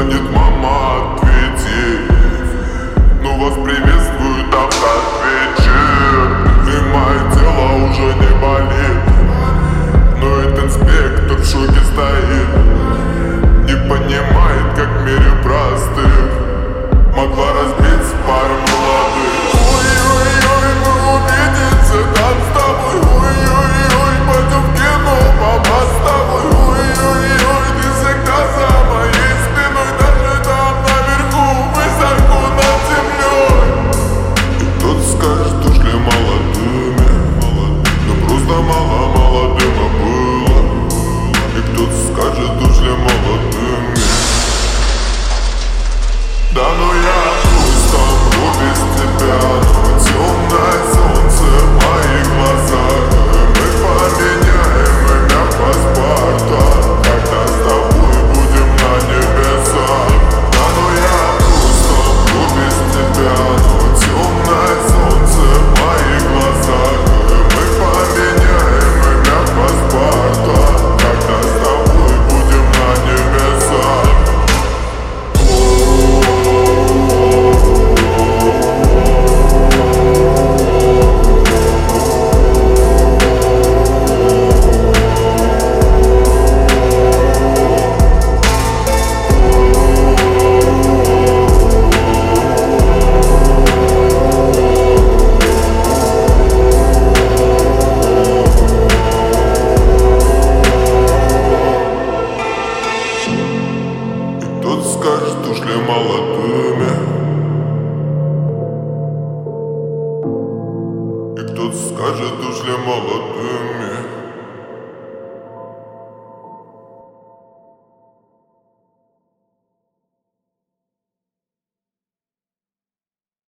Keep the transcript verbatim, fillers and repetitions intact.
звонит мама, ответи. Ну вас приветствует автоответчик. И мое тело уже не болит, но этот инспектор в шоке стоит. Не понимает, как в мире простых могла разбиться пара молодых. Ой-ой-ой, мы увидимся там с тобой. Ой-ой-ой, пойдем в кино, мама, с тобой. Ой-ой-ой, ты всегда за моей спиной, даже там наверху, высоко над землей. И кто-то скажет, ушли молодыми, но просто мало молодым было. И кто-то скажет, ушли молодыми. Да ну я просто умру без тебя, но темное солнце в моих глазах. Мы поменяем имя паспорта, когда с тобой будем на небесах. Да ну я просто умру без тебя, но темное солнце в моих глазах. Мы поменяем имя паспорта, когда с тобой будем на небесах. Кто-то скажет, ушли молодыми. И кто-то скажет, ушли молодыми.